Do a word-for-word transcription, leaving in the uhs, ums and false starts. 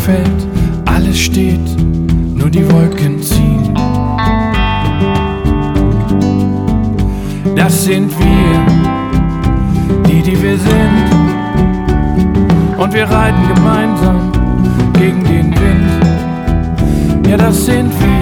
fällt, alles steht, nur die Wolken ziehen. Das sind wir, die, die wir sind. Und wir reiten gemeinsam gegen den Wind. Ja, das sind wir.